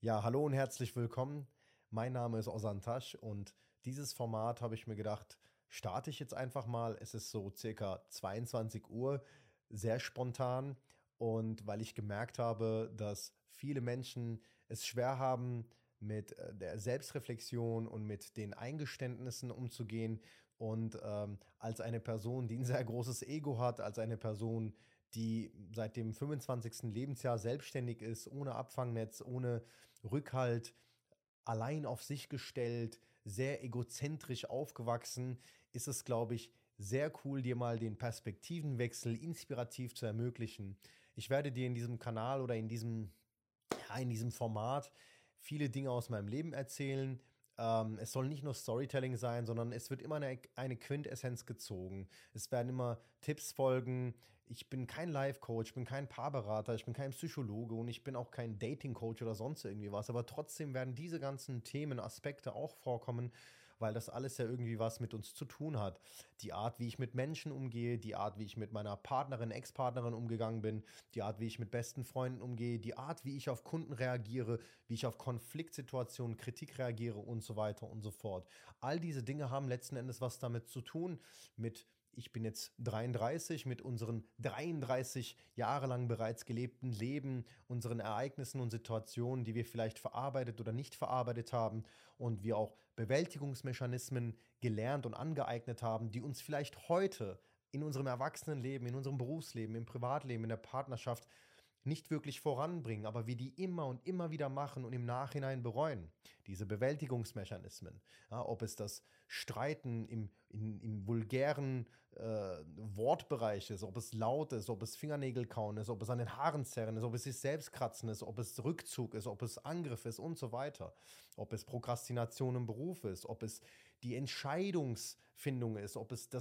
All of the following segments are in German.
Ja, hallo und herzlich willkommen. Mein Name ist Ozan Tasch und dieses Format habe ich mir gedacht, starte ich jetzt einfach mal. Es ist so circa 22 Uhr, sehr spontan. Und weil ich gemerkt habe, dass viele Menschen es schwer haben, mit der Selbstreflexion und mit den Eingeständnissen umzugehen. Und als eine Person, die ein sehr großes Ego hat, als eine Person, die seit dem 25. Lebensjahr selbstständig ist, ohne Abfangnetz, ohne Rückhalt, allein auf sich gestellt, sehr egozentrisch aufgewachsen, ist es, glaube ich, sehr cool, dir mal den Perspektivenwechsel inspirativ zu ermöglichen. Ich werde dir in diesem Kanal oder in diesem Format viele Dinge aus meinem Leben erzählen. Es soll nicht nur Storytelling sein, sondern es wird immer eine Quintessenz gezogen. Es werden immer Tipps folgen. Ich bin kein Life-Coach, ich bin kein Paarberater, ich bin kein Psychologe und ich bin auch kein Dating-Coach oder sonst irgendwie was. Aber trotzdem werden diese ganzen Themen, Aspekte auch vorkommen, weil das alles ja irgendwie was mit uns zu tun hat. Die Art, wie ich mit Menschen umgehe, die Art, wie ich mit meiner Partnerin, Ex-Partnerin umgegangen bin, die Art, wie ich mit besten Freunden umgehe, die Art, wie ich auf Kunden reagiere, wie ich auf Konfliktsituationen, Kritik reagiere und so weiter und so fort. All diese Dinge haben letzten Endes was damit zu tun, mit ich bin jetzt 33 mit unseren 33 Jahre lang bereits gelebten Leben, unseren Ereignissen und Situationen, die wir vielleicht verarbeitet oder nicht verarbeitet haben und wir auch Bewältigungsmechanismen gelernt und angeeignet haben, die uns vielleicht heute in unserem Erwachsenenleben, in unserem Berufsleben, im Privatleben, in der Partnerschaft nicht wirklich voranbringen, aber wir die immer und immer wieder machen und im Nachhinein bereuen. Diese Bewältigungsmechanismen, ja, ob es das Streiten im vulgären Wortbereich ist, ob es laut ist, ob es Fingernägel kauen ist, ob es an den Haaren zerren ist, ob es sich selbst kratzen ist, ob es Rückzug ist, ob es Angriff ist und so weiter, ob es Prokrastination im Beruf ist, ob es die Entscheidungsfindung ist, ob es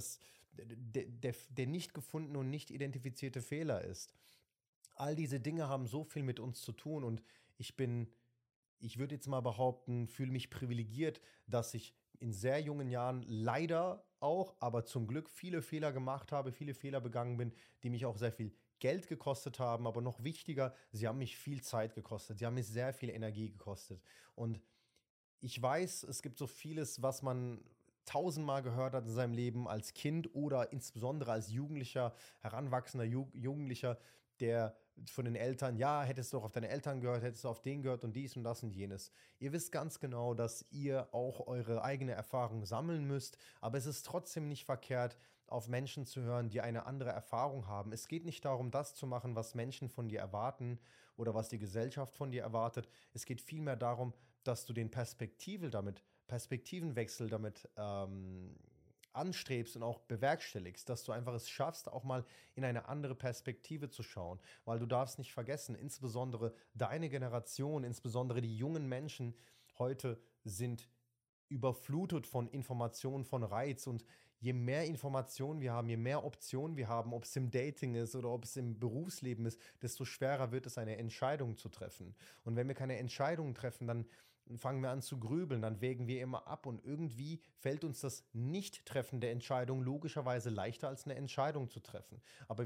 der nicht gefundene und nicht identifizierte Fehler ist. All diese Dinge haben so viel mit uns zu tun und ich bin, ich würde jetzt mal behaupten, fühle mich privilegiert, dass ich in sehr jungen Jahren leider auch, aber zum Glück viele Fehler gemacht habe, viele Fehler begangen bin, die mich auch sehr viel Geld gekostet haben, aber noch wichtiger, sie haben mich viel Zeit gekostet, sie haben mich sehr viel Energie gekostet. Und ich weiß, es gibt so vieles, was man tausendmal gehört hat in seinem Leben als Kind oder insbesondere als Jugendlicher, heranwachsender Jugendlicher, der von den Eltern, ja, hättest du doch auf deine Eltern gehört, hättest du auf den gehört und dies und das und jenes. Ihr wisst ganz genau, dass ihr auch eure eigene Erfahrung sammeln müsst, aber es ist trotzdem nicht verkehrt, auf Menschen zu hören, die eine andere Erfahrung haben. Es geht nicht darum, das zu machen, was Menschen von dir erwarten oder was die Gesellschaft von dir erwartet. Es geht vielmehr darum, dass du den Perspektivenwechsel damit anstrebst und auch bewerkstelligst, dass du einfach es schaffst, auch mal in eine andere Perspektive zu schauen. Weil du darfst nicht vergessen, insbesondere deine Generation, insbesondere die jungen Menschen heute sind überflutet von Informationen, von Reiz und je mehr Informationen wir haben, je mehr Optionen wir haben, ob es im Dating ist oder ob es im Berufsleben ist, desto schwerer wird es, eine Entscheidung zu treffen. Und wenn wir keine Entscheidungen treffen, dann fangen wir an zu grübeln, dann wägen wir immer ab und irgendwie fällt uns das Nicht-Treffen der Entscheidung logischerweise leichter als eine Entscheidung zu treffen. Aber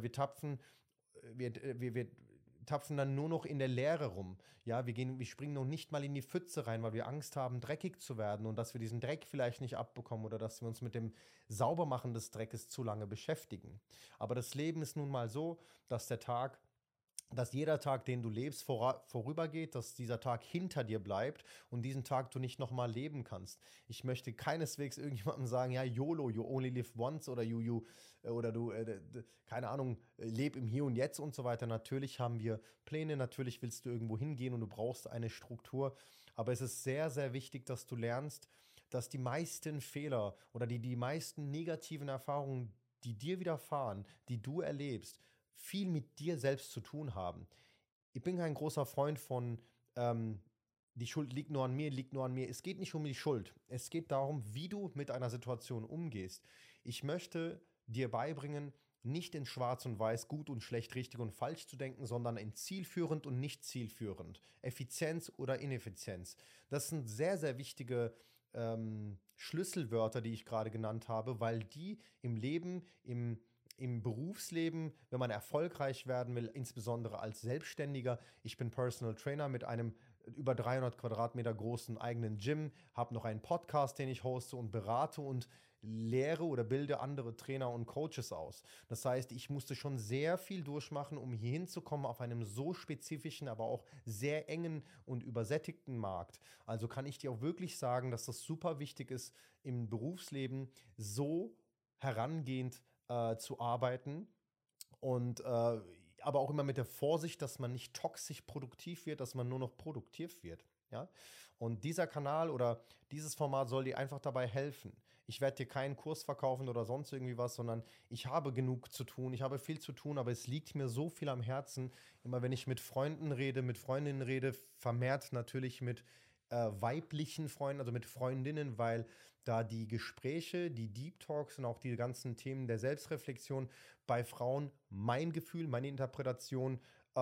wir tapfen dann nur noch in der Leere rum. Ja, wir springen noch nicht mal in die Pfütze rein, weil wir Angst haben, dreckig zu werden und dass wir diesen Dreck vielleicht nicht abbekommen oder dass wir uns mit dem Saubermachen des Dreckes zu lange beschäftigen. Aber das Leben ist nun mal so, dass dass jeder Tag, den du lebst, vorübergeht, dass dieser Tag hinter dir bleibt und diesen Tag du nicht nochmal leben kannst. Ich möchte keineswegs irgendjemandem sagen, ja, YOLO, you only live once oder keine Ahnung, leb im Hier und Jetzt und so weiter. Natürlich haben wir Pläne, natürlich willst du irgendwo hingehen und du brauchst eine Struktur, aber es ist sehr, sehr wichtig, dass du lernst, dass die meisten Fehler oder die meisten negativen Erfahrungen, die dir widerfahren, die du erlebst, viel mit dir selbst zu tun haben. Ich bin kein großer Freund von, ähm, die Schuld liegt nur an mir, liegt nur an mir. Es geht nicht um die Schuld. Es geht darum, wie du mit einer Situation umgehst. Ich möchte dir beibringen, nicht in Schwarz und Weiß, gut und schlecht, richtig und falsch zu denken, sondern in zielführend und nicht zielführend. Effizienz oder Ineffizienz. Das sind sehr, sehr wichtige Schlüsselwörter, die ich gerade genannt habe, weil die im Leben, im Berufsleben, wenn man erfolgreich werden will, insbesondere als Selbstständiger. Ich bin Personal Trainer mit einem über 300 Quadratmeter großen eigenen Gym, habe noch einen Podcast, den ich hoste und berate und lehre oder bilde andere Trainer und Coaches aus. Das heißt, ich musste schon sehr viel durchmachen, um hier hinzukommen auf einem so spezifischen, aber auch sehr engen und übersättigten Markt. Also kann ich dir auch wirklich sagen, dass das super wichtig ist, im Berufsleben so herangehend zu arbeiten und aber auch immer mit der Vorsicht, dass man nicht toxisch produktiv wird, dass man nur noch produktiv wird. Ja? Und dieser Kanal oder dieses Format soll dir einfach dabei helfen. Ich werde dir keinen Kurs verkaufen oder sonst irgendwie was, sondern ich habe genug zu tun, ich habe viel zu tun, aber es liegt mir so viel am Herzen. Immer wenn ich mit Freunden rede, mit Freundinnen rede, vermehrt natürlich mit weiblichen Freunden, also mit Freundinnen, weil da die Gespräche, die Deep Talks und auch die ganzen Themen der Selbstreflexion bei Frauen mein Gefühl, meine Interpretation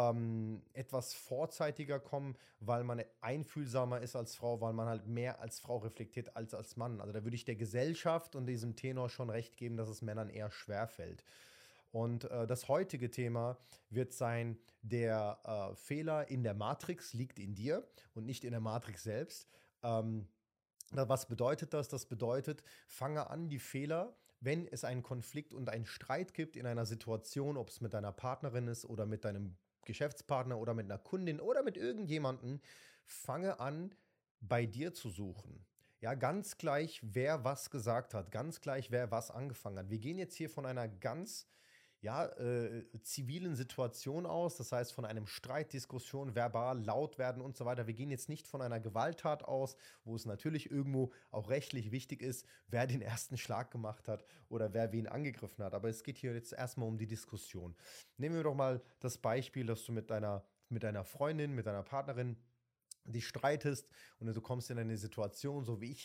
etwas vorzeitiger kommen, weil man einfühlsamer ist als Frau, weil man halt mehr als Frau reflektiert als Mann. Also da würde ich der Gesellschaft und diesem Tenor schon recht geben, dass es Männern eher schwer fällt. Und das heutige Thema wird sein, der Fehler in der Matrix liegt in dir und nicht in der Matrix selbst. Ähm, Was bedeutet das? Das bedeutet, fange an, die Fehler, wenn es einen Konflikt und einen Streit gibt in einer Situation, ob es mit deiner Partnerin ist oder mit deinem Geschäftspartner oder mit einer Kundin oder mit irgendjemandem, fange an, bei dir zu suchen. Ja, ganz gleich, wer was gesagt hat, ganz gleich, wer was angefangen hat. Wir gehen jetzt hier von einer ganz ja, zivilen Situation aus, das heißt von einem Streit, Diskussion, verbal, laut werden und so weiter. Wir gehen jetzt nicht von einer Gewalttat aus, wo es natürlich irgendwo auch rechtlich wichtig ist, wer den ersten Schlag gemacht hat oder wer wen angegriffen hat. Aber es geht hier jetzt erstmal um die Diskussion. Nehmen wir doch mal das Beispiel, dass du mit deiner Freundin, mit deiner Partnerin dich streitest und du kommst in eine Situation,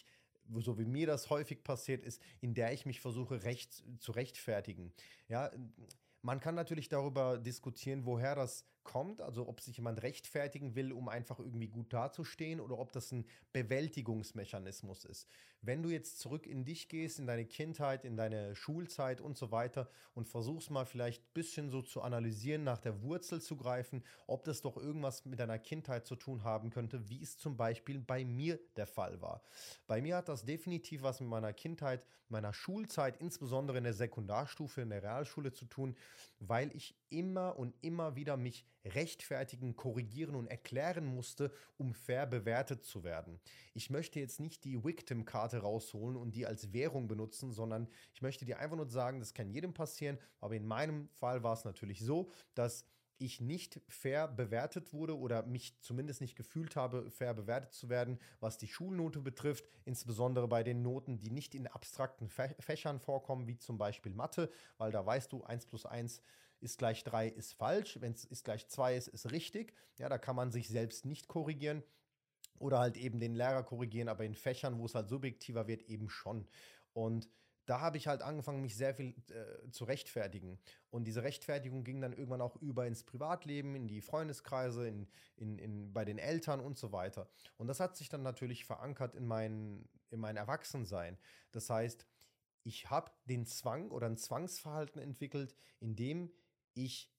so wie mir das häufig passiert ist, in der ich mich versuche zu rechtfertigen. Ja, man kann natürlich darüber diskutieren, woher das kommt, also ob sich jemand rechtfertigen will, um einfach irgendwie gut dazustehen oder ob das ein Bewältigungsmechanismus ist. Wenn du jetzt zurück in dich gehst, in deine Kindheit, in deine Schulzeit und so weiter und versuchst mal vielleicht ein bisschen so zu analysieren, nach der Wurzel zu greifen, ob das doch irgendwas mit deiner Kindheit zu tun haben könnte, wie es zum Beispiel bei mir der Fall war. Bei mir hat das definitiv was mit meiner Kindheit, meiner Schulzeit, insbesondere in der Sekundarstufe, in der Realschule zu tun, weil ich immer und immer wieder mich rechtfertigen, korrigieren und erklären musste, um fair bewertet zu werden. Ich möchte jetzt nicht die Victim-Karte rausholen und die als Währung benutzen, sondern ich möchte dir einfach nur sagen, das kann jedem passieren, aber in meinem Fall war es natürlich so, dass ich nicht fair bewertet wurde oder mich zumindest nicht gefühlt habe, fair bewertet zu werden, was die Schulnote betrifft, insbesondere bei den Noten, die nicht in abstrakten Fächern vorkommen, wie zum Beispiel Mathe, weil da weißt du, 1 plus 1 ist gleich 3 ist falsch, wenn es ist gleich 2 ist richtig. Ja, da kann man sich selbst nicht korrigieren oder halt eben den Lehrer korrigieren, aber in Fächern, wo es halt subjektiver wird, eben schon. Und da habe ich halt angefangen, mich sehr viel zu rechtfertigen. Und diese Rechtfertigung ging dann irgendwann auch über ins Privatleben, in die Freundeskreise, bei den Eltern und so weiter. Und das hat sich dann natürlich verankert in mein Erwachsensein. Das heißt, ich habe den Zwang oder ein Zwangsverhalten entwickelt, in dem ich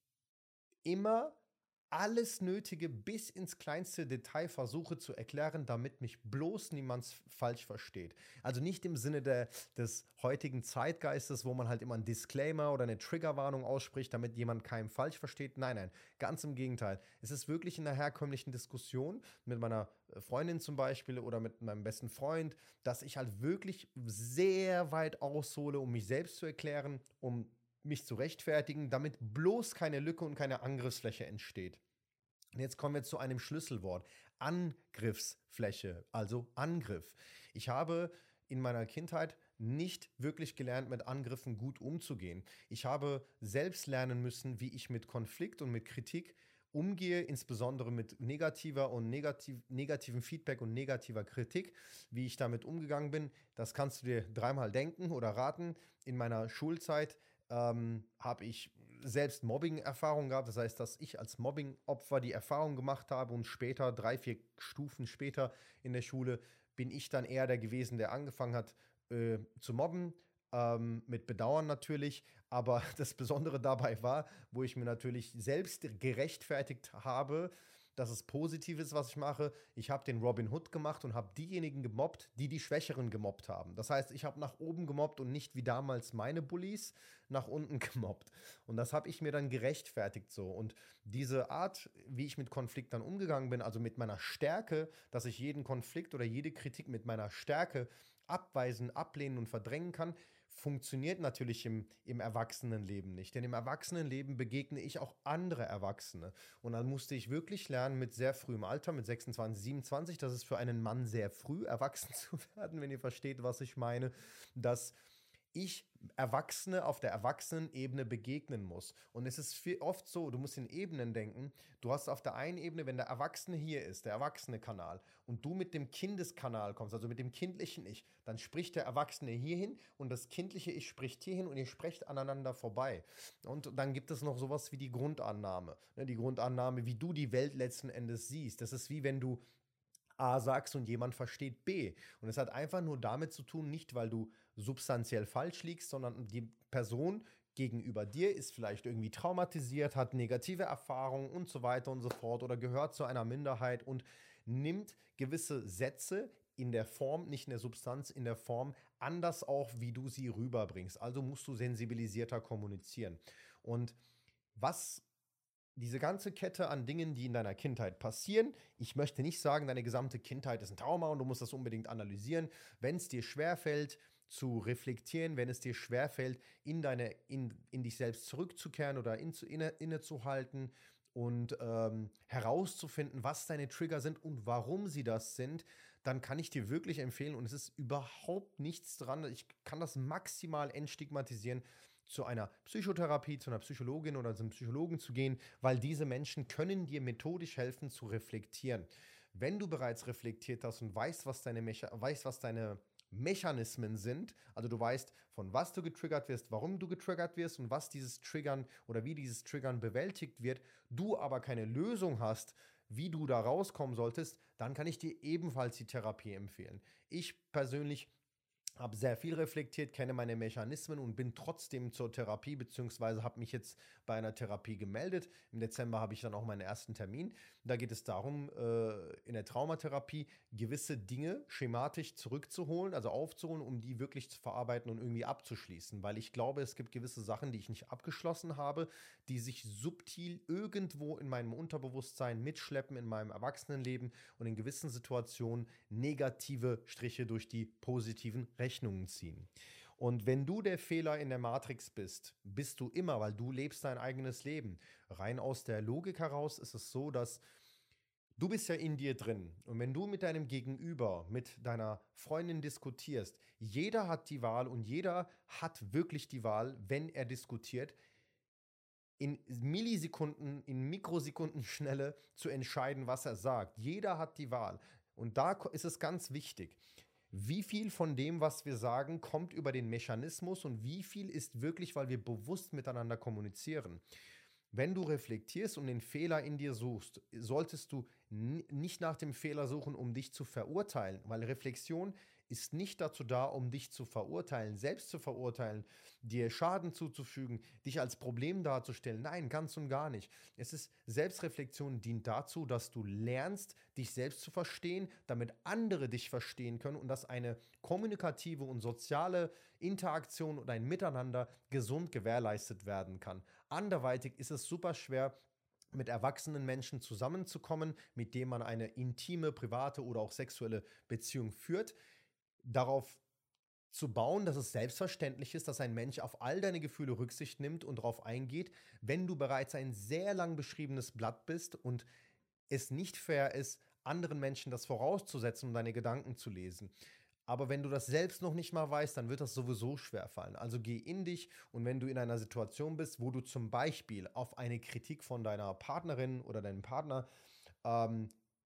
immer alles Nötige bis ins kleinste Detail versuche zu erklären, damit mich bloß niemand falsch versteht. Also nicht im Sinne des heutigen Zeitgeistes, wo man halt immer einen Disclaimer oder eine Triggerwarnung ausspricht, damit jemand keinen falsch versteht. Nein, nein, ganz im Gegenteil. Es ist wirklich in der herkömmlichen Diskussion mit meiner Freundin zum Beispiel oder mit meinem besten Freund, dass ich halt wirklich sehr weit aushole, um mich selbst zu erklären, um mich zu rechtfertigen, damit bloß keine Lücke und keine Angriffsfläche entsteht. Und jetzt kommen wir zu einem Schlüsselwort. Angriffsfläche, also Angriff. Ich habe in meiner Kindheit nicht wirklich gelernt, mit Angriffen gut umzugehen. Ich habe selbst lernen müssen, wie ich mit Konflikt und mit Kritik umgehe, insbesondere mit negativem Feedback und negativer Kritik, wie ich damit umgegangen bin. Das kannst du dir dreimal denken oder raten. In meiner Schulzeit habe ich selbst Mobbing-Erfahrung gehabt. Das heißt, dass ich als Mobbing-Opfer die Erfahrung gemacht habe und später, 3, 4 Stufen später in der Schule, bin ich dann eher der gewesen, der angefangen hat zu mobben. Mit Bedauern natürlich. Aber das Besondere dabei war, wo ich mir natürlich selbst gerechtfertigt habe, dass es positiv ist, was ich mache. Ich habe den Robin Hood gemacht und habe diejenigen gemobbt, die die Schwächeren gemobbt haben. Das heißt, ich habe nach oben gemobbt und nicht wie damals meine Bullies nach unten gemobbt. Und das habe ich mir dann gerechtfertigt so. Und diese Art, wie ich mit Konflikt dann umgegangen bin, also mit meiner Stärke, dass ich jeden Konflikt oder jede Kritik mit meiner Stärke abweisen, ablehnen und verdrängen kann, funktioniert natürlich im Erwachsenenleben nicht. Denn im Erwachsenenleben begegne ich auch andere Erwachsene. Und dann musste ich wirklich lernen, mit sehr frühem Alter, mit 26, 27, das ist für einen Mann sehr früh, erwachsen zu werden, wenn ihr versteht, was ich meine, dass ich Erwachsene auf der Erwachsenenebene begegnen muss. Und es ist viel, oft so, du musst in Ebenen denken. Du hast auf der einen Ebene, wenn der Erwachsene hier ist, der Erwachsene-Kanal, und du mit dem Kindeskanal kommst, also mit dem kindlichen Ich, dann spricht der Erwachsene hierhin und das kindliche Ich spricht hierhin und ihr sprecht aneinander vorbei. Und dann gibt es noch sowas wie die Grundannahme. Ne, die Grundannahme, wie du die Welt letzten Endes siehst. Das ist wie wenn du A sagst und jemand versteht B. Und es hat einfach nur damit zu tun, nicht weil du substanziell falsch liegst, sondern die Person gegenüber dir ist vielleicht irgendwie traumatisiert, hat negative Erfahrungen und so weiter und so fort oder gehört zu einer Minderheit und nimmt gewisse Sätze in der Form, nicht in der Substanz, in der Form anders auch, wie du sie rüberbringst. Also musst du sensibilisierter kommunizieren. Und was diese ganze Kette an Dingen, die in deiner Kindheit passieren. Ich möchte nicht sagen, deine gesamte Kindheit ist ein Trauma und du musst das unbedingt analysieren. Wenn es dir schwerfällt, zu reflektieren, wenn es dir schwerfällt, in dich selbst zurückzukehren oder innezuhalten und herauszufinden, was deine Trigger sind und warum sie das sind, dann kann ich dir wirklich empfehlen, und es ist überhaupt nichts dran, ich kann das maximal entstigmatisieren, zu einer Psychotherapie, zu einer Psychologin oder zum Psychologen zu gehen, weil diese Menschen können dir methodisch helfen zu reflektieren. Wenn du bereits reflektiert hast und weißt, was deine Mechanismen sind, also du weißt, von was du getriggert wirst, warum du getriggert wirst und was dieses Triggern oder wie dieses Triggern bewältigt wird, du aber keine Lösung hast, wie du da rauskommen solltest, dann kann ich dir ebenfalls die Therapie empfehlen. Ich persönlich habe sehr viel reflektiert, kenne meine Mechanismen und bin trotzdem zur Therapie, beziehungsweise habe mich jetzt bei einer Therapie gemeldet. Im Dezember habe ich dann auch meinen ersten Termin. Da geht es darum, in der Traumatherapie gewisse Dinge schematisch zurückzuholen, also aufzuholen, um die wirklich zu verarbeiten und irgendwie abzuschließen. Weil ich glaube, es gibt gewisse Sachen, die ich nicht abgeschlossen habe, die sich subtil irgendwo in meinem Unterbewusstsein mitschleppen, in meinem Erwachsenenleben und in gewissen Situationen negative Striche durch die positiven Rechnungen ziehen. Und wenn du der Fehler in der Matrix bist, bist du immer, weil du lebst dein eigenes Leben. Rein aus der Logik heraus ist es so, dass du bist ja in dir drin. Und wenn du mit deinem Gegenüber, mit deiner Freundin diskutierst, jeder hat die Wahl und jeder hat wirklich die Wahl, wenn er diskutiert, in Millisekunden, in Mikrosekunden Schnelle zu entscheiden, was er sagt. Jeder hat die Wahl. Und da ist es ganz wichtig, wie viel von dem, was wir sagen, kommt über den Mechanismus und wie viel ist wirklich, weil wir bewusst miteinander kommunizieren. Wenn du reflektierst und den Fehler in dir suchst, solltest du nicht nach dem Fehler suchen, um dich zu verurteilen, weil Reflexion ist nicht dazu da, um dich zu verurteilen, selbst zu verurteilen, dir Schaden zuzufügen, dich als Problem darzustellen. Nein, ganz und gar nicht. Es ist Selbstreflexion dient dazu, dass du lernst, dich selbst zu verstehen, damit andere dich verstehen können und dass eine kommunikative und soziale Interaktion und ein Miteinander gesund gewährleistet werden kann. Anderweitig ist es super schwer, mit erwachsenen Menschen zusammenzukommen, mit denen man eine intime, private oder auch sexuelle Beziehung führt. Darauf zu bauen, dass es selbstverständlich ist, dass ein Mensch auf all deine Gefühle Rücksicht nimmt und darauf eingeht, wenn du bereits ein sehr lang beschriebenes Blatt bist und es nicht fair ist, anderen Menschen das vorauszusetzen, um deine Gedanken zu lesen. Aber wenn du das selbst noch nicht mal weißt, dann wird das sowieso schwer fallen. Also geh in dich und wenn du in einer Situation bist, wo du zum Beispiel auf eine Kritik von deiner Partnerin oder deinem Partner ähm,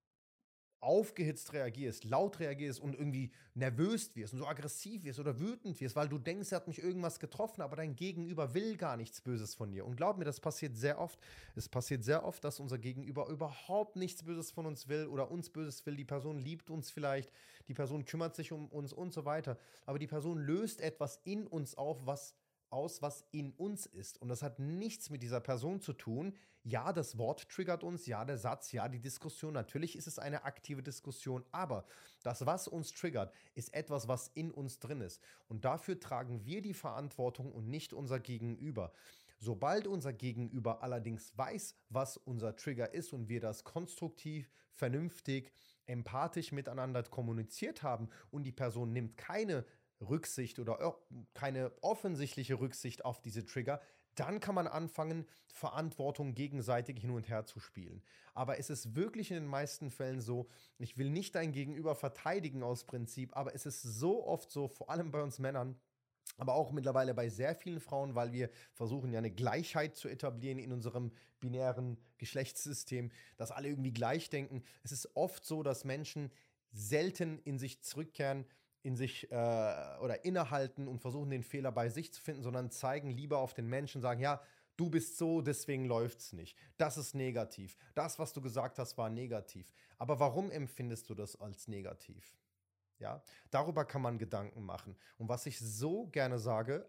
aufgehitzt reagierst, laut reagierst und irgendwie nervös wirst und so aggressiv wirst oder wütend wirst, weil du denkst, er hat mich irgendwas getroffen, aber dein Gegenüber will gar nichts Böses von dir. Und glaub mir, das passiert sehr oft. Es passiert sehr oft, dass unser Gegenüber überhaupt nichts Böses von uns will oder uns Böses will. Die Person liebt uns vielleicht, die Person kümmert sich um uns und so weiter. Aber die Person löst etwas in uns auf, was aus, was in uns ist. Und das hat nichts mit dieser Person zu tun. Ja, das Wort triggert uns, ja, der Satz, ja, die Diskussion. Natürlich ist es eine aktive Diskussion, aber das, was uns triggert, ist etwas, was in uns drin ist. Und dafür tragen wir die Verantwortung und nicht unser Gegenüber. Sobald unser Gegenüber allerdings weiß, was unser Trigger ist und wir das konstruktiv, vernünftig, empathisch miteinander kommuniziert haben und die Person nimmt keine Rücksicht oder keine offensichtliche Rücksicht auf diese Trigger, dann kann man anfangen, Verantwortung gegenseitig hin und her zu spielen. Aber es ist wirklich in den meisten Fällen so, ich will nicht dein Gegenüber verteidigen aus Prinzip, aber es ist so oft so, vor allem bei uns Männern, aber auch mittlerweile bei sehr vielen Frauen, weil wir versuchen ja eine Gleichheit zu etablieren in unserem binären Geschlechtssystem, dass alle irgendwie gleich denken. Es ist oft so, dass Menschen selten in sich zurückkehren, in sich oder innehalten und versuchen, den Fehler bei sich zu finden, sondern zeigen lieber auf den Menschen, sagen, ja, du bist so, deswegen läuft's nicht. Das ist negativ. Das, was du gesagt hast, war negativ. Aber warum empfindest du das als negativ? Ja, darüber kann man Gedanken machen. Und was ich so gerne sage,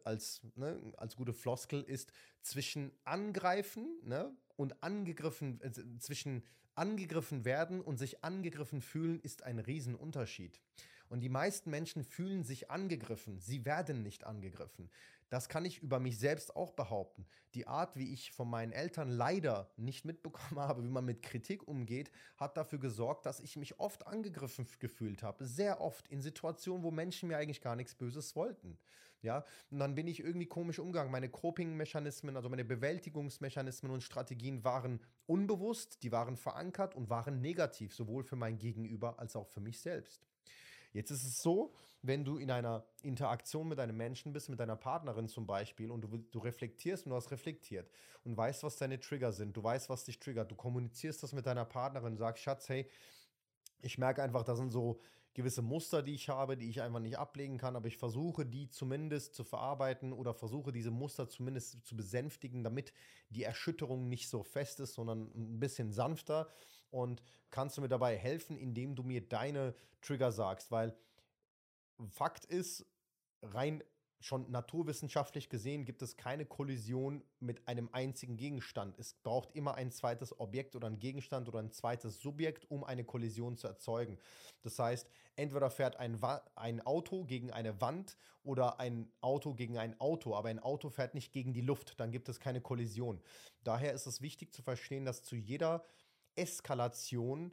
als gute Floskel, ist zwischen angreifen, ne, und angegriffen, zwischen angegriffen werden und sich angegriffen fühlen, ist ein Riesenunterschied. Und die meisten Menschen fühlen sich angegriffen, sie werden nicht angegriffen. Das kann ich über mich selbst auch behaupten. Die Art, wie ich von meinen Eltern leider nicht mitbekommen habe, wie man mit Kritik umgeht, hat dafür gesorgt, dass ich mich oft angegriffen gefühlt habe. Sehr oft in Situationen, wo Menschen mir eigentlich gar nichts Böses wollten. Ja, und dann bin ich irgendwie komisch umgegangen. Meine Coping-Mechanismen, also meine Bewältigungsmechanismen und Strategien waren unbewusst, die waren verankert und waren negativ, sowohl für mein Gegenüber als auch für mich selbst. Jetzt ist es so, wenn du in einer Interaktion mit einem Menschen bist, mit deiner Partnerin zum Beispiel, und du reflektierst und du hast reflektiert und weißt, was deine Trigger sind, du weißt, was dich triggert, du kommunizierst das mit deiner Partnerin und sagst, Schatz, hey, ich merke einfach, das sind so gewisse Muster, die ich habe, die ich einfach nicht ablegen kann, aber ich versuche, die zumindest zu verarbeiten oder versuche, diese Muster zumindest zu besänftigen, damit die Erschütterung nicht so fest ist, sondern ein bisschen sanfter. Und kannst du mir dabei helfen, indem du mir deine Trigger sagst? Weil Fakt ist, rein schon naturwissenschaftlich gesehen gibt es keine Kollision mit einem einzigen Gegenstand. Es braucht immer ein zweites Objekt oder ein Gegenstand oder ein zweites Subjekt, um eine Kollision zu erzeugen. Das heißt, entweder fährt ein Auto gegen eine Wand oder ein Auto gegen ein Auto, aber ein Auto fährt nicht gegen die Luft, dann gibt es keine Kollision. Daher ist es wichtig zu verstehen, dass zu jeder Eskalation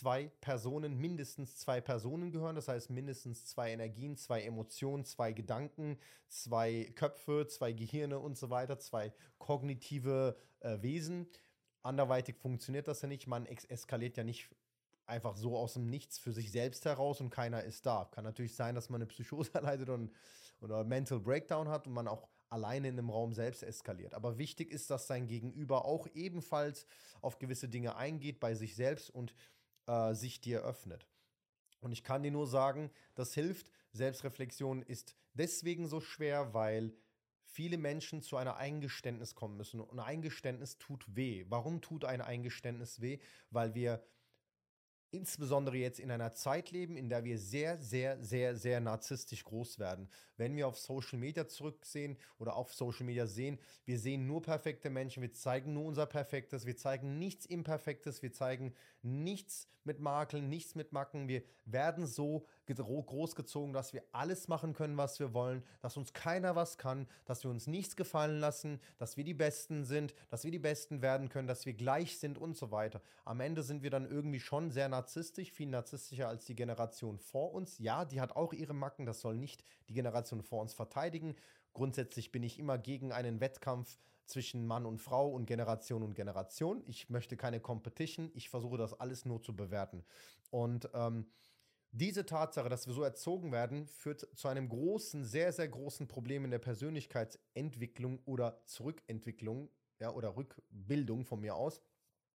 mindestens zwei Personen gehören. Das heißt, mindestens zwei Energien, zwei Emotionen, zwei Gedanken, zwei Köpfe, zwei Gehirne und so weiter, zwei kognitive Wesen. Anderweitig funktioniert das ja nicht. Man eskaliert ja nicht einfach so aus dem Nichts für sich selbst heraus und keiner ist da. Kann natürlich sein, dass man eine Psychose erleidet oder Mental Breakdown hat und man auch alleine in einem Raum selbst eskaliert. Aber wichtig ist, dass sein Gegenüber auch ebenfalls auf gewisse Dinge eingeht bei sich selbst und sich dir öffnet. Und ich kann dir nur sagen, das hilft. Selbstreflexion ist deswegen so schwer, weil viele Menschen zu einer Eingeständnis kommen müssen. Und ein Eingeständnis tut weh. Warum tut ein Eingeständnis weh? Weil wir insbesondere jetzt in einer Zeit leben, in der wir sehr, sehr, sehr, sehr narzisstisch groß werden. Wenn wir auf Social Media zurücksehen oder auf Social Media sehen, wir sehen nur perfekte Menschen, wir zeigen nur unser Perfektes, wir zeigen nichts Imperfektes, wir zeigen nichts mit Makeln, nichts mit Macken. Wir werden so großgezogen, dass wir alles machen können, was wir wollen, dass uns keiner was kann, dass wir uns nichts gefallen lassen, dass wir die Besten sind, dass wir die Besten werden können, dass wir gleich sind und so weiter. Am Ende sind wir dann irgendwie schon sehr narzisstisch, viel narzisstischer als die Generation vor uns. Ja, die hat auch ihre Macken, das soll nicht die Generation vor uns verteidigen. Grundsätzlich bin ich immer gegen einen Wettkampf zwischen Mann und Frau und Generation und Generation. Ich möchte keine Competition, ich versuche das alles nur zu bewerten. Und diese Tatsache, dass wir so erzogen werden, führt zu einem großen, sehr, sehr großen Problem in der Persönlichkeitsentwicklung oder Zurückentwicklung, ja, oder Rückbildung von mir aus,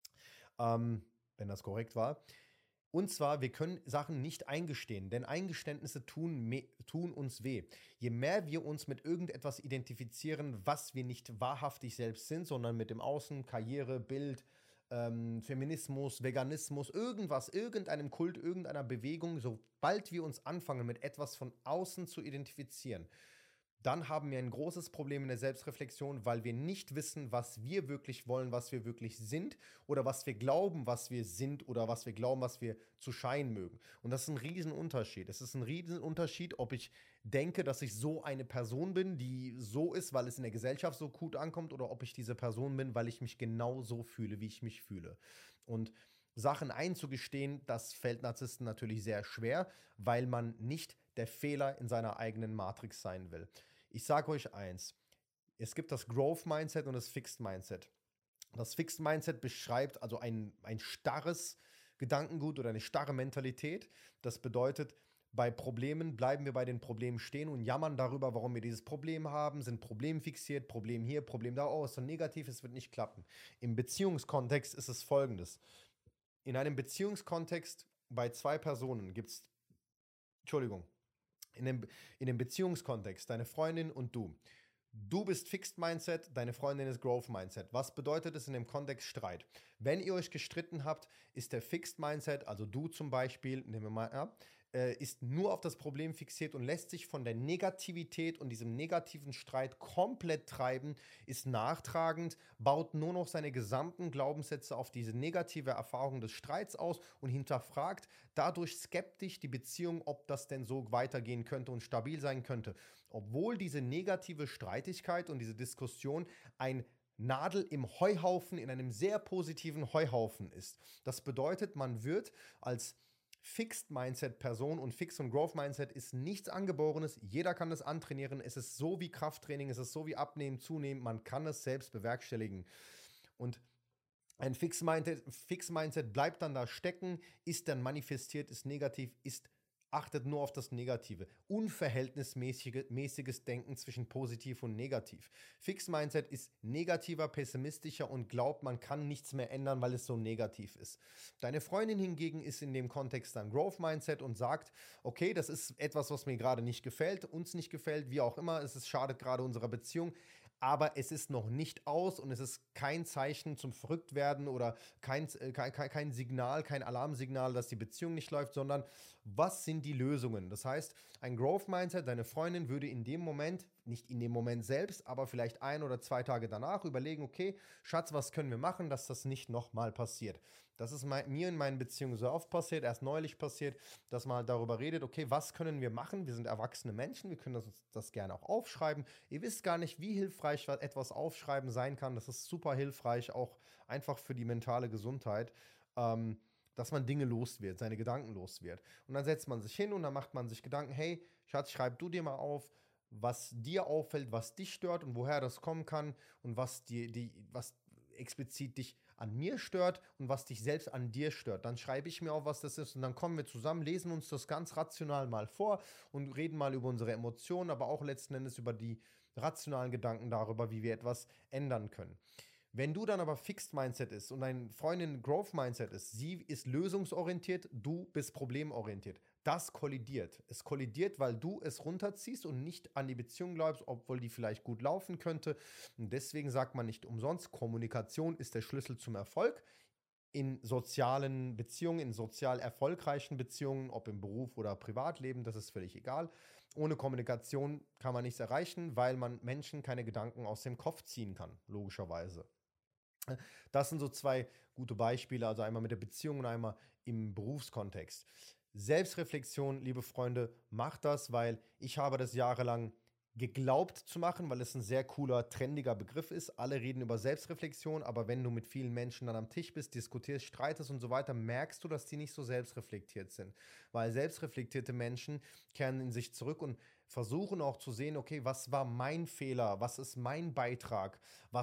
wenn das korrekt war. Und zwar, wir können Sachen nicht eingestehen, denn Eingeständnisse tun uns weh. Je mehr wir uns mit irgendetwas identifizieren, was wir nicht wahrhaftig selbst sind, sondern mit dem Außen, Karriere, Bild, Feminismus, Veganismus, irgendwas, irgendeinem Kult, irgendeiner Bewegung, sobald wir uns anfangen, mit etwas von außen zu identifizieren, dann haben wir ein großes Problem in der Selbstreflexion, weil wir nicht wissen, was wir wirklich wollen, was wir wirklich sind oder was wir glauben, was wir sind oder was wir glauben, was wir zu scheinen mögen. Und das ist ein Riesenunterschied. Es ist ein Riesenunterschied, ob ich denke, dass ich so eine Person bin, die so ist, weil es in der Gesellschaft so gut ankommt, oder ob ich diese Person bin, weil ich mich genau so fühle, wie ich mich fühle. Und Sachen einzugestehen, das fällt Narzissten natürlich sehr schwer, weil man nicht der Fehler in seiner eigenen Matrix sein will. Ich sage euch eins, es gibt das Growth Mindset und das Fixed Mindset. Das Fixed Mindset beschreibt also ein starres Gedankengut oder eine starre Mentalität. Das bedeutet, bei Problemen bleiben wir bei den Problemen stehen und jammern darüber, warum wir dieses Problem haben, sind problemfixiert, Problem hier, Problem da, oh, ist so negativ, es wird nicht klappen. Im Beziehungskontext ist es folgendes. In einem Beziehungskontext bei zwei Personen gibt es, Entschuldigung, in dem Beziehungskontext, deine Freundin und du. Du bist Fixed Mindset, deine Freundin ist Growth Mindset. Was bedeutet es in dem Kontext Streit? Wenn ihr euch gestritten habt, ist der Fixed Mindset, also du zum Beispiel, nehmen wir mal, ja, ist nur auf das Problem fixiert und lässt sich von der Negativität und diesem negativen Streit komplett treiben, ist nachtragend, baut nur noch seine gesamten Glaubenssätze auf diese negative Erfahrung des Streits aus und hinterfragt dadurch skeptisch die Beziehung, ob das denn so weitergehen könnte und stabil sein könnte. Obwohl diese negative Streitigkeit und diese Diskussion ein Nadel im Heuhaufen, in einem sehr positiven Heuhaufen ist. Das bedeutet, man wird als Fixed Mindset Person, und Fixed und Growth Mindset ist nichts Angeborenes, jeder kann das antrainieren, es ist so wie Krafttraining, es ist so wie Abnehmen, Zunehmen, man kann es selbst bewerkstelligen. Und ein Fixed Mindset bleibt dann da stecken, ist dann manifestiert, ist negativ, achtet nur auf das Negative. Unverhältnismäßiges Denken zwischen positiv und negativ. Fixed Mindset ist negativer, pessimistischer und glaubt, man kann nichts mehr ändern, weil es so negativ ist. Deine Freundin hingegen ist in dem Kontext dann Growth Mindset und sagt, okay, das ist etwas, was mir gerade nicht gefällt, uns nicht gefällt, wie auch immer, schadet gerade unserer Beziehung, aber es ist noch nicht aus und es ist kein Zeichen zum Verrücktwerden oder kein Signal, kein Alarmsignal, dass die Beziehung nicht läuft, sondern was sind die Lösungen? Das heißt, ein Growth Mindset, deine Freundin würde in dem Moment, nicht in dem Moment selbst, aber vielleicht 1 oder 2 Tage danach überlegen, okay, Schatz, was können wir machen, dass das nicht nochmal passiert? Das ist mir in meinen Beziehungen so oft passiert, erst neulich passiert, dass man halt darüber redet, okay, was können wir machen? Wir sind erwachsene Menschen, wir können das gerne auch aufschreiben. Ihr wisst gar nicht, wie hilfreich etwas aufschreiben sein kann. Das ist super hilfreich, auch einfach für die mentale Gesundheit. Dass man Dinge los wird, seine Gedanken los wird. Und dann setzt man sich hin und dann macht man sich Gedanken, hey, Schatz, schreib du dir mal auf, was dir auffällt, was dich stört und woher das kommen kann und was explizit dich an mir stört und was dich selbst an dir stört. Dann schreibe ich mir auf, was das ist und dann kommen wir zusammen, lesen uns das ganz rational mal vor und reden mal über unsere Emotionen, aber auch letzten Endes über die rationalen Gedanken darüber, wie wir etwas ändern können. Wenn du dann aber Fixed Mindset ist und deine Freundin Growth Mindset ist, sie ist lösungsorientiert, du bist problemorientiert. Das kollidiert. Es kollidiert, weil du es runterziehst und nicht an die Beziehung glaubst, obwohl die vielleicht gut laufen könnte. Und deswegen sagt man nicht umsonst, Kommunikation ist der Schlüssel zum Erfolg in sozialen Beziehungen, in sozial erfolgreichen Beziehungen, ob im Beruf oder Privatleben, das ist völlig egal. Ohne Kommunikation kann man nichts erreichen, weil man Menschen keine Gedanken aus dem Kopf ziehen kann, logischerweise. Das sind so zwei gute Beispiele, also einmal mit der Beziehung und einmal im Berufskontext. Selbstreflexion, liebe Freunde, macht das, weil ich habe das jahrelang geglaubt zu machen, weil es ein sehr cooler, trendiger Begriff ist. Alle reden über Selbstreflexion, aber wenn du mit vielen Menschen dann am Tisch bist, diskutierst, streitest und so weiter, merkst du, dass die nicht so selbstreflektiert sind. Weil selbstreflektierte Menschen kehren in sich zurück und versuchen auch zu sehen, okay, was war mein Fehler, was ist mein Beitrag,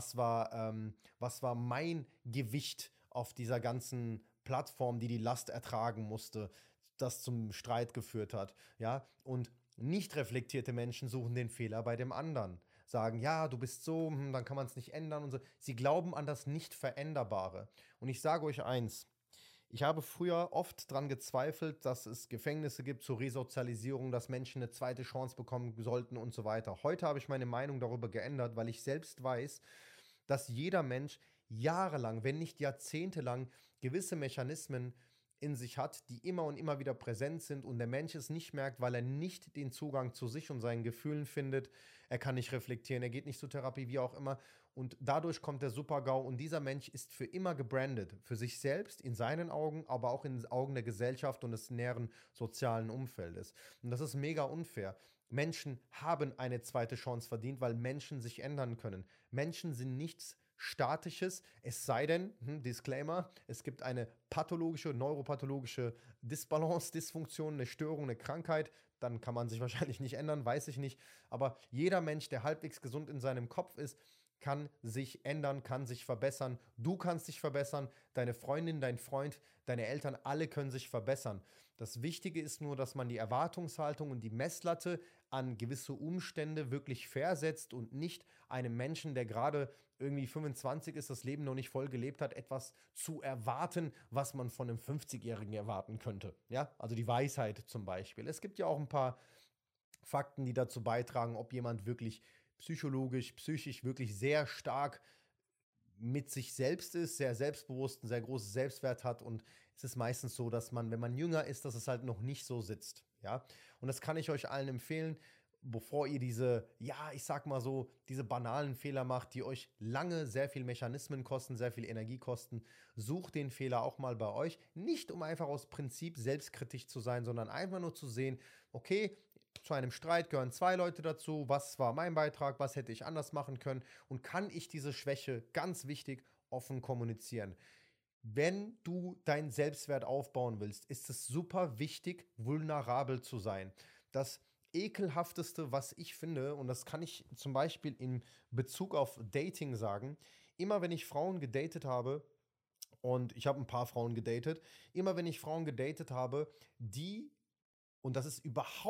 was war mein Gewicht auf dieser ganzen Plattform, die die Last ertragen musste, das zum Streit geführt hat, ja, und nicht reflektierte Menschen suchen den Fehler bei dem anderen. Sagen, ja, du bist so, dann kann man es nicht ändern und so. Sie glauben an das Nicht-Veränderbare. Und ich sage euch eins, ich habe früher oft daran gezweifelt, dass es Gefängnisse gibt zur Resozialisierung, dass Menschen eine zweite Chance bekommen sollten und so weiter. Heute habe ich meine Meinung darüber geändert, weil ich selbst weiß, dass jeder Mensch jahrelang, wenn nicht jahrzehntelang, gewisse Mechanismen in sich hat, die immer und immer wieder präsent sind und der Mensch es nicht merkt, weil er nicht den Zugang zu sich und seinen Gefühlen findet. Er kann nicht reflektieren, er geht nicht zur Therapie, wie auch immer. Und dadurch kommt der Super-GAU und dieser Mensch ist für immer gebrandet. Für sich selbst, in seinen Augen, aber auch in den Augen der Gesellschaft und des näheren sozialen Umfeldes. Und das ist mega unfair. Menschen haben eine zweite Chance verdient, weil Menschen sich ändern können. Menschen sind nichts Statisches, es sei denn, Disclaimer, es gibt eine pathologische, neuropathologische Disbalance, Dysfunktion, eine Störung, eine Krankheit, dann kann man sich wahrscheinlich nicht ändern, weiß ich nicht. Aber jeder Mensch, der halbwegs gesund in seinem Kopf ist, kann sich ändern, kann sich verbessern. Du kannst dich verbessern, deine Freundin, dein Freund, deine Eltern, alle können sich verbessern. Das Wichtige ist nur, dass man die Erwartungshaltung und die Messlatte an gewisse Umstände wirklich fair setzt und nicht einem Menschen, der gerade irgendwie 25 ist, das Leben noch nicht voll gelebt hat, etwas zu erwarten, was man von einem 50-Jährigen erwarten könnte. Ja, also die Weisheit zum Beispiel. Es gibt ja auch ein paar Fakten, die dazu beitragen, ob jemand wirklich psychologisch, psychisch wirklich sehr stark mit sich selbst ist, sehr selbstbewusst, ein sehr großes Selbstwert hat und es ist meistens so, dass man, wenn man jünger ist, dass es halt noch nicht so sitzt, ja? Und das kann ich euch allen empfehlen, bevor ihr diese, ja, ich sag mal so, diese banalen Fehler macht, die euch lange sehr viel Mechanismen kosten, sehr viel Energie kosten, sucht den Fehler auch mal bei euch, nicht um einfach aus Prinzip selbstkritisch zu sein, sondern einfach nur zu sehen, okay, zu einem Streit gehören zwei Leute dazu, was war mein Beitrag, was hätte ich anders machen können und kann ich diese Schwäche, ganz wichtig, offen kommunizieren. Wenn du deinen Selbstwert aufbauen willst, ist es super wichtig, vulnerabel zu sein. Das ekelhafteste, was ich finde, und das kann ich zum Beispiel in Bezug auf Dating sagen, immer wenn ich Frauen gedatet habe, und ich habe ein paar Frauen gedatet, immer wenn ich Frauen gedatet habe, die und das ist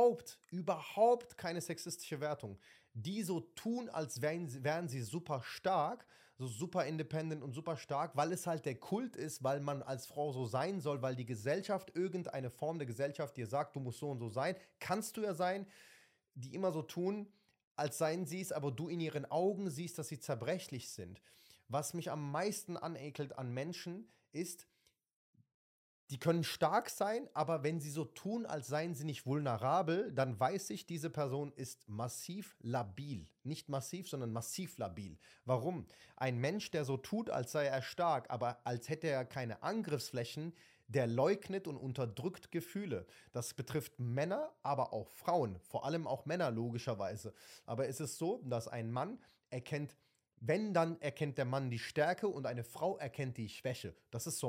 überhaupt keine sexistische Wertung, die so tun, als wären sie super stark, so super independent und super stark, weil es halt der Kult ist, weil man als Frau so sein soll, weil die Gesellschaft, irgendeine Form der Gesellschaft dir sagt, du musst so und so sein, kannst du ja sein, die immer so tun, als seien sie es, aber du in ihren Augen siehst, dass sie zerbrechlich sind. Was mich am meisten anekelt an Menschen ist, die können stark sein, aber wenn sie so tun, als seien sie nicht vulnerabel, dann weiß ich, diese Person ist massiv labil. Nicht massiv, sondern massiv labil. Warum? Ein Mensch, der so tut, als sei er stark, aber als hätte er keine Angriffsflächen, der leugnet und unterdrückt Gefühle. Das betrifft Männer, aber auch Frauen. Vor allem auch Männer, logischerweise. Aber es ist so, dass ein Mann erkennt, wenn, dann erkennt der Mann die Stärke und eine Frau erkennt die Schwäche. Das ist so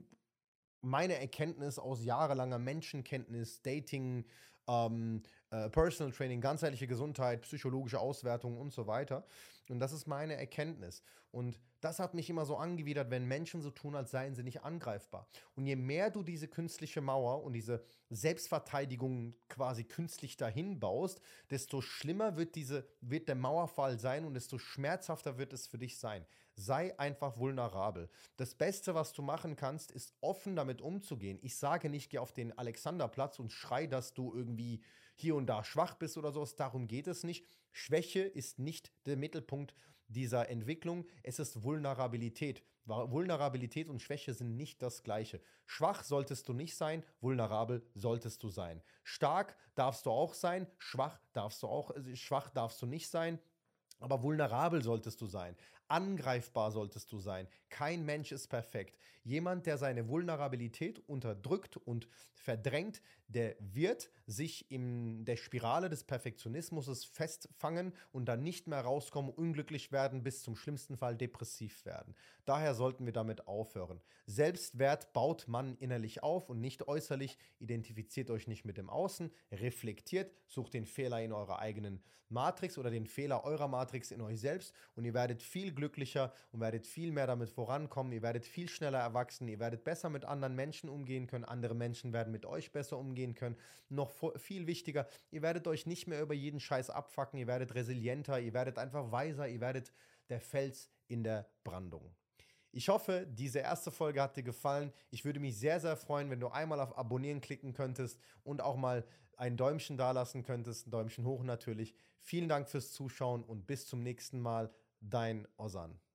meine Erkenntnis aus jahrelanger Menschenkenntnis, Dating, ähm, Personal Training, ganzheitliche Gesundheit, psychologische Auswertungen und so weiter. Und das ist meine Erkenntnis. Und das hat mich immer so angewidert, wenn Menschen so tun, als seien sie nicht angreifbar. Und je mehr du diese künstliche Mauer und diese Selbstverteidigung quasi künstlich dahin baust, desto schlimmer wird der Mauerfall sein und desto schmerzhafter wird es für dich sein. Sei einfach vulnerabel. Das Beste, was du machen kannst, ist offen damit umzugehen. Ich sage nicht, geh auf den Alexanderplatz und schrei, dass du irgendwie hier und da schwach bist oder sowas. Darum geht es nicht. Schwäche ist nicht der Mittelpunkt dieser Entwicklung. Es ist Vulnerabilität. Vulnerabilität und Schwäche sind nicht das Gleiche. Schwach solltest du nicht sein, vulnerabel solltest du sein. Stark darfst du auch sein, schwach darfst du nicht sein. Aber vulnerabel solltest du sein. Angreifbar solltest du sein. Kein Mensch ist perfekt. Jemand, der seine Vulnerabilität unterdrückt und verdrängt, der wird sich in der Spirale des Perfektionismus festfangen und dann nicht mehr rauskommen, unglücklich werden, bis zum schlimmsten Fall depressiv werden. Daher sollten wir damit aufhören. Selbstwert baut man innerlich auf und nicht äußerlich. Identifiziert euch nicht mit dem Außen, reflektiert, sucht den Fehler in eurer eigenen Matrix oder den Fehler eurer Matrix in euch selbst und ihr werdet viel glücklicher und werdet viel mehr damit vorankommen, ihr werdet viel schneller erwachsen, ihr werdet besser mit anderen Menschen umgehen können, andere Menschen werden mit euch besser umgehen können. Noch viel wichtiger, ihr werdet euch nicht mehr über jeden Scheiß abfacken, ihr werdet resilienter, ihr werdet einfach weiser, ihr werdet der Fels in der Brandung. Ich hoffe, diese erste Folge hat dir gefallen. Ich würde mich sehr, sehr freuen, wenn du einmal auf Abonnieren klicken könntest und auch mal ein Däumchen dalassen könntest, ein Däumchen hoch natürlich. Vielen Dank fürs Zuschauen und bis zum nächsten Mal. Dein Ozan.